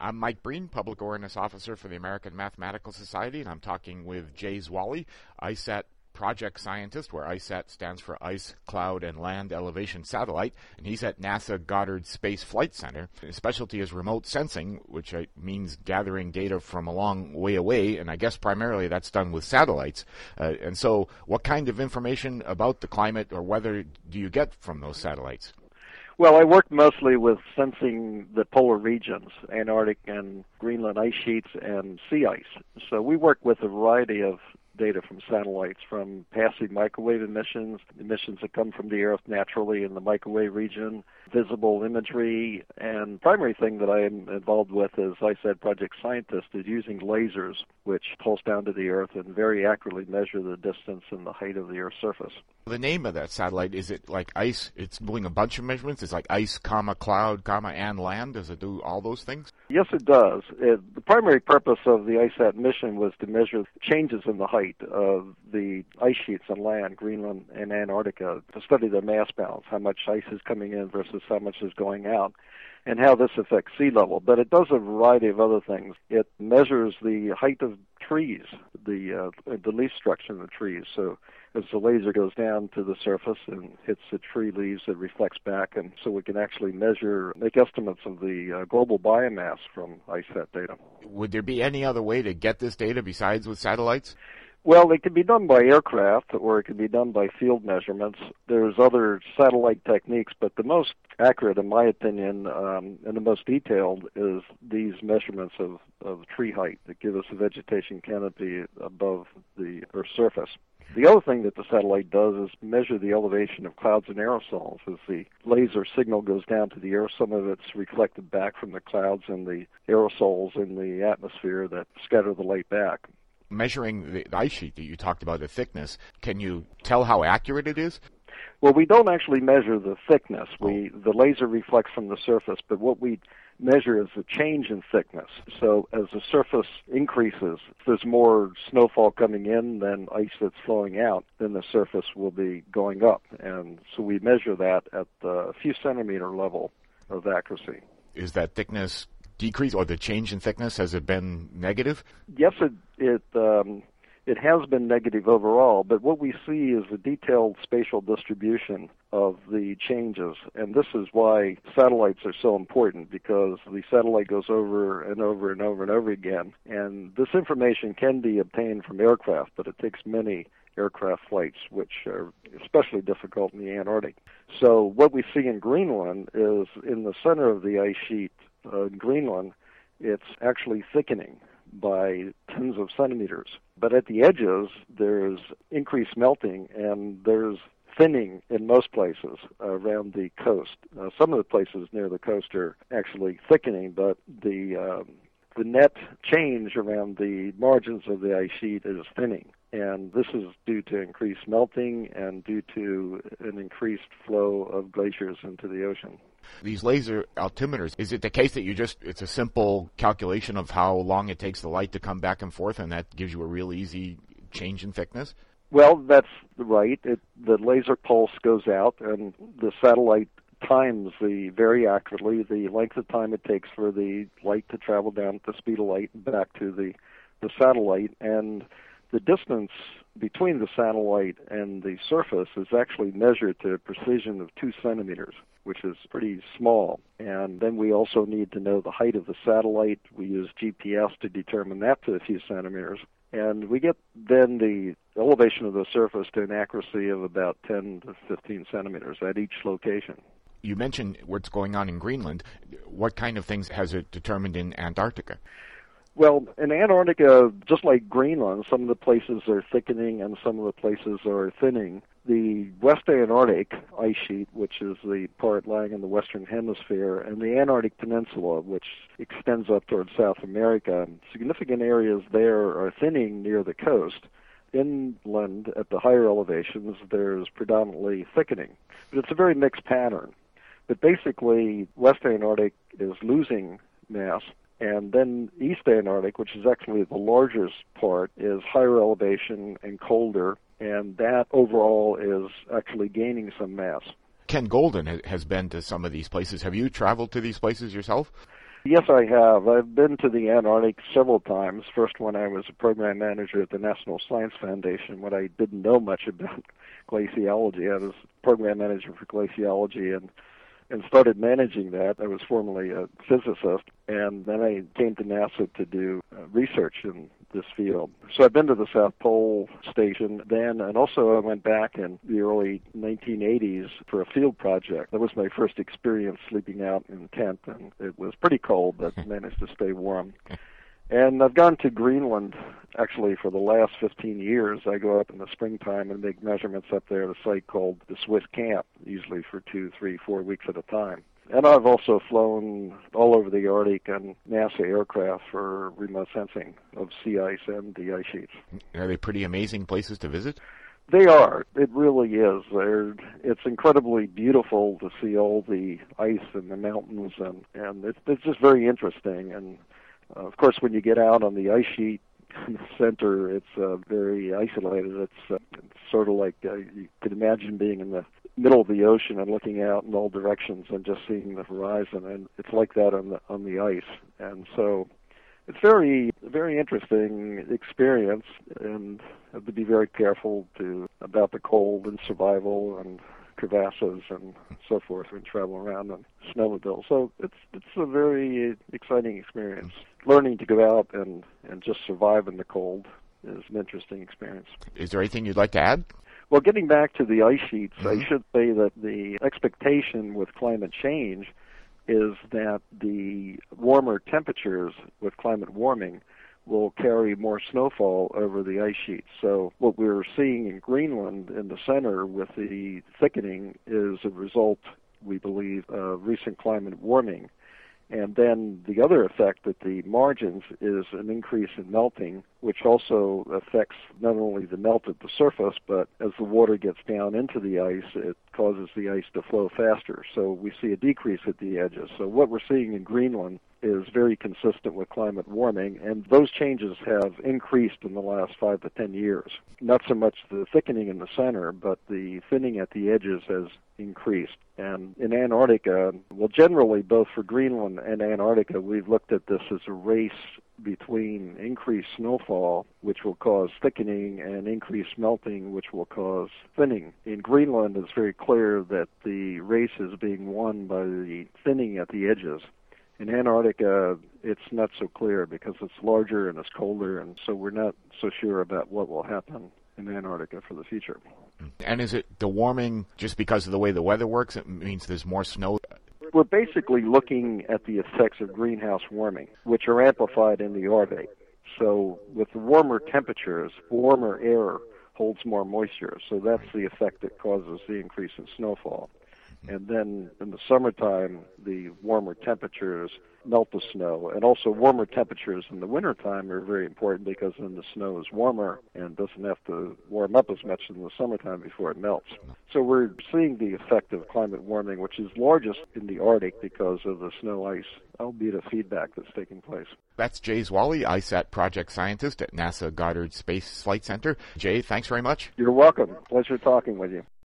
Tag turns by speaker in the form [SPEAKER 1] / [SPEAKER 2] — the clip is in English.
[SPEAKER 1] I'm Mike Breen, Public Awareness Officer for the American Mathematical Society, and I'm talking with Jay Zwally, ICESat project scientist, where ICESat stands for Ice, Cloud, and Land Elevation Satellite, and he's at NASA Goddard Space Flight Center. His specialty is remote sensing, which means gathering data from a long way away, and I guess primarily that's done with satellites. And so what kind of information about the climate or weather do you get from those satellites?
[SPEAKER 2] Well, I work mostly with sensing the polar regions, Antarctic and Greenland ice sheets and sea ice. So we work with a variety of data from satellites, from passive microwave emissions that come from the Earth naturally in the microwave region, visible imagery, and primary thing that I am involved with as ICESat project scientist is using lasers which pulse down to the Earth and very accurately measure the distance and the height of the Earth's surface.
[SPEAKER 1] The name of that satellite, is it like ice? It's doing a bunch of measurements? It's like ice, comma, cloud, comma, and land? Does it do all those things?
[SPEAKER 2] Yes, it does. The primary purpose of the ICESat mission was to measure changes in the height of the ice sheets on land, Greenland and Antarctica, to study their mass balance, how much ice is coming in versus how much is going out, and how this affects sea level. But it does a variety of other things. It measures the height of trees, the leaf structure in the trees. So as the laser goes down to the surface and hits the tree leaves, it reflects back, and so we can actually make estimates of the global biomass from ICESat data.
[SPEAKER 1] Would there be any other way to get this data besides with satellites?
[SPEAKER 2] Well, it can be done by aircraft, or it can be done by field measurements. There's other satellite techniques, but the most accurate, in my opinion, and the most detailed, is these measurements of tree height that give us a vegetation canopy above the Earth's surface. The other thing that the satellite does is measure the elevation of clouds and aerosols. As the laser signal goes down to the Earth, some of it's reflected back from the clouds and the aerosols in the atmosphere that scatter the light back.
[SPEAKER 1] Measuring the ice sheet that you talked about, the thickness, can you tell how accurate it is?
[SPEAKER 2] Well, we don't actually measure the thickness. The laser reflects from the surface, but what we measure is the change in thickness. So as the surface increases, if there's more snowfall coming in than ice that's flowing out, then the surface will be going up. And so we measure that at a few centimeter level of accuracy.
[SPEAKER 1] Is that thickness decrease, or the change in thickness, has it been negative?
[SPEAKER 2] Yes, it has been negative overall, but what we see is a detailed spatial distribution of the changes, and this is why satellites are so important, because the satellite goes over and over and over and over again, and this information can be obtained from aircraft, but it takes many aircraft flights, which are especially difficult in the Antarctic. So what we see in Greenland is in the center of the ice sheet in Greenland, it's actually thickening by tens of centimeters. But at the edges, there's increased melting, and there's thinning in most places around the coast. Some of the places near the coast are actually thickening, but the net change around the margins of the ice sheet is thinning. And this is due to increased melting and due to an increased flow of glaciers into the ocean.
[SPEAKER 1] These laser altimeters, is it the case that it's a simple calculation of how long it takes the light to come back and forth, and that gives you a real easy change in thickness?
[SPEAKER 2] Well, that's right. The laser pulse goes out, and the satellite times very accurately the length of time it takes for the light to travel down at the speed of light and back to the satellite, and the distance between the satellite and the surface is actually measured to a precision of 2 centimeters, which is pretty small. And then we also need to know the height of the satellite. We use GPS to determine that to a few centimeters. And we get then the elevation of the surface to an accuracy of about 10 to 15 centimeters at each location.
[SPEAKER 1] You mentioned what's going on in Greenland. What kind of things has it determined in Antarctica?
[SPEAKER 2] Well, in Antarctica, just like Greenland, some of the places are thickening and some of the places are thinning. The West Antarctic ice sheet, which is the part lying in the Western Hemisphere, and the Antarctic Peninsula, which extends up towards South America, significant areas there are thinning near the coast. Inland, at the higher elevations, there's predominantly thickening. But it's a very mixed pattern. But basically, West Antarctic is losing mass, and then East Antarctic, which is actually the largest part, is higher elevation and colder, and that overall is actually gaining some mass.
[SPEAKER 1] Ken Golden has been to some of these places. Have you traveled to these places yourself?
[SPEAKER 2] Yes, I have. I've been to the Antarctic several times. First when I was a program manager at the National Science Foundation, when I didn't know much about glaciology. I was program manager for glaciology and started managing that. I was formerly a physicist, and then I came to NASA to do research in this field. So I've been to the South Pole Station then, and also I went back in the early 1980s for a field project. That was my first experience sleeping out in a tent, and it was pretty cold, but managed to stay warm. And I've gone to Greenland, actually, for the last 15 years. I go up in the springtime and make measurements up there at a site called the Swiss Camp, usually for 2, 3, 4 weeks at a time. And I've also flown all over the Arctic on NASA aircraft for remote sensing of sea ice and the ice sheets.
[SPEAKER 1] Are they pretty amazing places to visit?
[SPEAKER 2] They are. It really is. It's incredibly beautiful to see all the ice and the mountains, and it's just very interesting. And of course, when you get out on the ice sheet in the center, it's very isolated. It's sort of like you could imagine being in the middle of the ocean and looking out in all directions and just seeing the horizon, and it's like that on the ice. And so it's very interesting experience, and have to be very careful about the cold and survival and crevasses and so forth when travel around on snowmobile. So it's a very exciting experience. Learning to go out and just survive in the cold is an interesting experience.
[SPEAKER 1] Is there anything you'd like to add?
[SPEAKER 2] Well, getting back to the ice sheets, I should say that the expectation with climate change is that the warmer temperatures with climate warming will carry more snowfall over the ice sheets. So what we're seeing in Greenland in the center with the thickening is a result, we believe, of recent climate warming. And then the other effect at the margins is an increase in melting, which also affects not only the melt at the surface, but as the water gets down into the ice, it causes the ice to flow faster. So we see a decrease at the edges. So what we're seeing in Greenland is very consistent with climate warming, and those changes have increased in the last 5 to 10 years. Not so much the thickening in the center, but the thinning at the edges has increased. And in Antarctica, well, generally, both for Greenland and Antarctica, we've looked at this as a race between increased snowfall, which will cause thickening, and increased melting, which will cause thinning. In Greenland, it's very clear that the race is being won by the thinning at the edges. In Antarctica, it's not so clear because it's larger and it's colder, and so we're not so sure about what will happen in Antarctica for the future.
[SPEAKER 1] And is it the warming just because of the way the weather works? It means there's more snow?
[SPEAKER 2] We're basically looking at the effects of greenhouse warming, which are amplified in the Arctic. So with the warmer temperatures, warmer air holds more moisture, so that's the effect that causes the increase in snowfall. And then in the summertime, the warmer temperatures melt the snow. And also warmer temperatures in the wintertime are very important because then the snow is warmer and doesn't have to warm up as much in the summertime before it melts. So we're seeing the effect of climate warming, which is largest in the Arctic because of the snow ice, albeit a feedback that's taking place.
[SPEAKER 1] That's Jay Zwally, ISAT project scientist at NASA Goddard Space Flight Center. Jay, thanks very much.
[SPEAKER 2] You're welcome. Pleasure talking with you.